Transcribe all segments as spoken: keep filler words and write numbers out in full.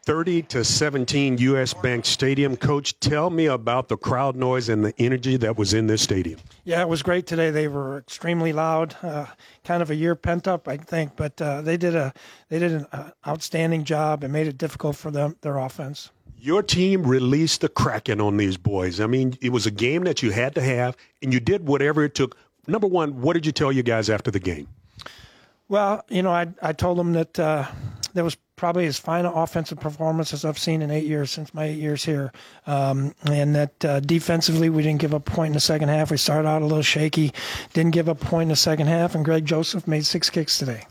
thirty to seventeen U S Bank Stadium. Coach, tell me about the crowd noise and the energy that was in this stadium. Yeah, it was great today. They were extremely loud, uh, kind of a year pent up, I think, but uh, they did a they did an uh, outstanding job and made it difficult for them their offense. Your team released the Kraken on these boys. I mean, it was a game that you had to have, and you did whatever it took. Number one, what did you tell you guys after the game? Well, you know, I I told them that uh, there was probably as fine an offensive performance as I've seen in eight years since my eight years here, um, and that uh, defensively we didn't give up a point in the second half. We started out a little shaky, didn't give up a point in the second half, and Greg Joseph made six kicks today.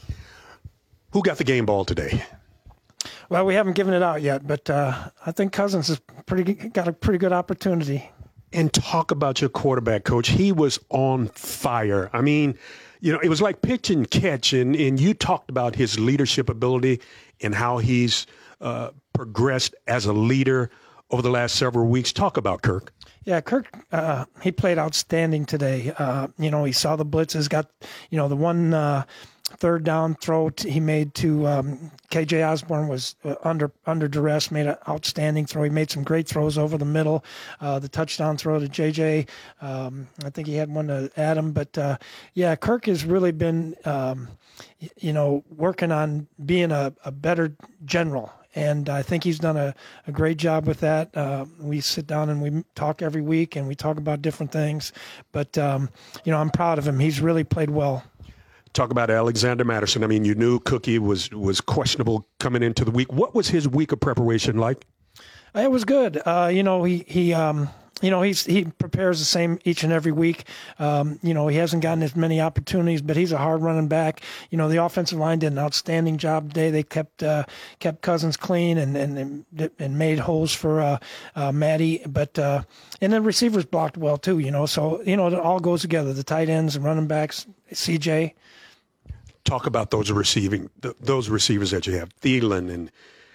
Who got the game ball today? Well, we haven't given it out yet, but uh, I think Cousins has pretty got a pretty good opportunity. And talk about your quarterback, Coach. He was on fire. I mean, you know, it was like pitch and catch, and, and you talked about his leadership ability and how he's uh, progressed as a leader over the last several weeks. Talk about Kirk. Yeah, Kirk, uh, he played outstanding today. Uh, you know, he saw the blitzes, got, you know, the one uh, third down throw t- he made to um, K J Osborne was uh, under under duress, made an outstanding throw. He made some great throws over the middle. Uh, the touchdown throw to J J, um, I think he had one to Adam. But, uh, yeah, Kirk has really been, um, y- you know, working on being a, a better general. And I think he's done a, a great job with that. Uh, we sit down and we talk every week, and we talk about different things. But, um, you know, I'm proud of him. He's really played well. Talk about Alexander Mattison. I mean, you knew Cookie was, was questionable coming into the week. What was his week of preparation like? It was good. Uh, you know, he, he um, you know, he's, he prepares the same each and every week. Um, you know, he hasn't gotten as many opportunities, but he's a hard running back. You know, the offensive line did an outstanding job today. They kept, uh, kept Cousins clean and, and, and made holes for, uh, uh, Maddie. But, uh, and then receivers blocked well too, you know, so, you know, it all goes together. The tight ends and running backs, C J. Talk about those receiving, those receivers that you have, Thielen and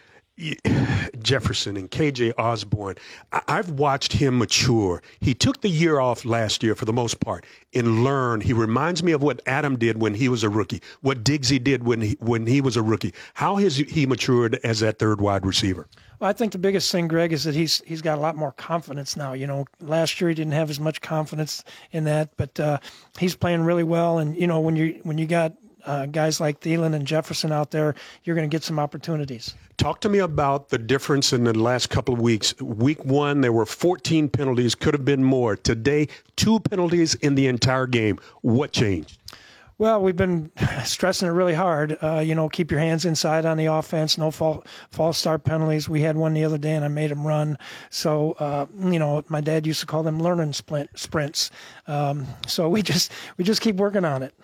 Jefferson and K J Osborne. I've watched him mature. He took the year off last year for the most part and learned. He reminds me of what Adam did when he was a rookie, what Diggsy did when he, when he was a rookie. How has he matured as that third wide receiver? Well, I think the biggest thing, Greg, is that he's he's got a lot more confidence now. You know, last year he didn't have as much confidence in that, but uh, he's playing really well. And you know, when you when you got Uh, guys like Thielen and Jefferson out there, you're going to get some opportunities. Talk to me about the difference in the last couple of weeks. Week one, there were fourteen penalties, could have been more. Today, two penalties in the entire game. What changed? Well, we've been stressing it really hard. Uh, you know, keep your hands inside on the offense. No fall, false start penalties. We had one the other day, and I made him run. So, uh, you know, my dad used to call them learning splint, sprints. Um, so we just we just keep working on it.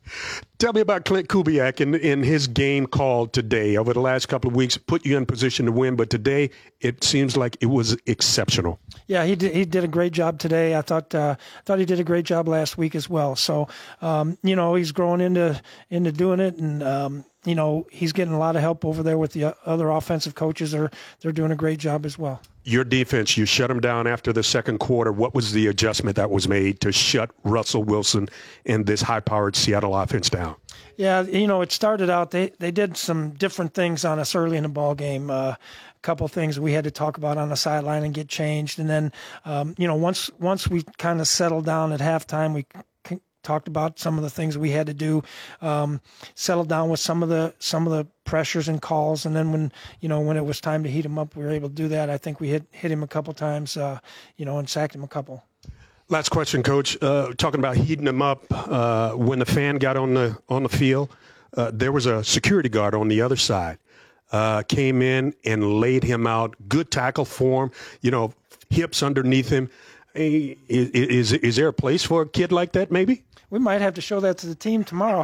Tell me about Clint Kubiak and, and his game call today. Over the last couple of weeks, put you in position to win, but today it seems like it was exceptional. Yeah, he did. He did a great job today. I thought uh, thought he did a great job last week as well. So, um, you know, he's growing into into doing it, and um, you know, he's getting a lot of help over there with the other offensive coaches. They're they're doing a great job as well. Your defense, you shut them down after the second quarter. What was the adjustment that was made to shut Russell Wilson and this high-powered Seattle offense down? Yeah, you know, it started out, they, they did some different things on us early in the ball game. Uh, a couple of things we had to talk about on the sideline and get changed. And then, um, you know, once once we kind of settled down at halftime, we c- talked about some of the things we had to do, um, settled down with some of the some of the pressures and calls. And then when, you know, when it was time to heat him up, we were able to do that. I think we hit, hit him a couple times, uh, you know, and sacked him a couple. Last question, Coach. Uh, talking about heating him up, uh, when the fan got on the on the field, uh, there was a security guard on the other side, uh, came in and laid him out. Good tackle for him, you know, hips underneath him. Hey, is, is is there a place for a kid like that, maybe? We might have to show that to the team tomorrow.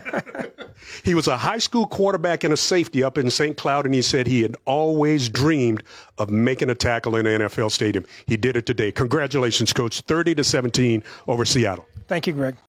He was a high school quarterback and a safety up in Saint Cloud, and he said he had always dreamed of making a tackle in an N F L stadium. He did it today. Congratulations, Coach. thirty to seventeen over Seattle. Thank you, Greg.